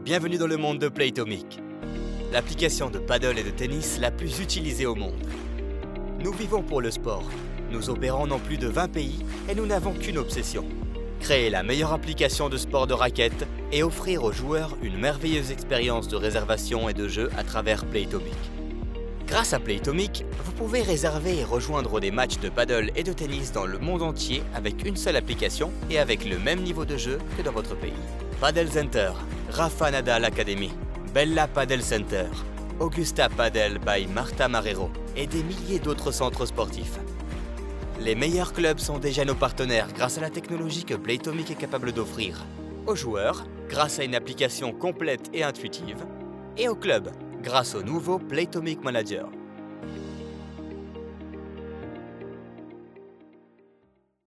Bienvenue dans le monde de Playtomic, l'application de paddle et de tennis la plus utilisée au monde. Nous vivons pour le sport, nous opérons dans plus de 20 pays et nous n'avons qu'une obsession: créer la meilleure application de sport de raquette et offrir aux joueurs une merveilleuse expérience de réservation et de jeu à travers Playtomic. Grâce à Playtomic, vous pouvez réserver et rejoindre des matchs de paddle et de tennis dans le monde entier avec une seule application et avec le même niveau de jeu que dans votre pays. Padel Center, Rafa Nadal Academy, Bella Padel Center, Augusta Padel by Marta Marrero et des milliers d'autres centres sportifs. Les meilleurs clubs sont déjà nos partenaires grâce à la technologie que Playtomic est capable d'offrir. Aux joueurs, grâce à une application complète et intuitive, et aux clubs, grâce au nouveau Playtomic Manager.